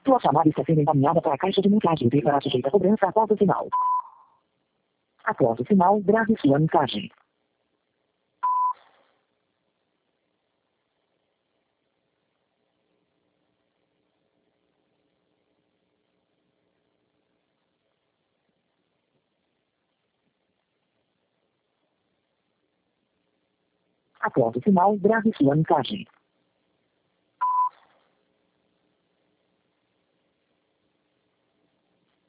Sua chamada está sendo encaminhada para a caixa de mensagem e será sujeita a cobrança após o sinal. Após o sinal, grave sua mensagem. Após o sinal, grave sua mensagem.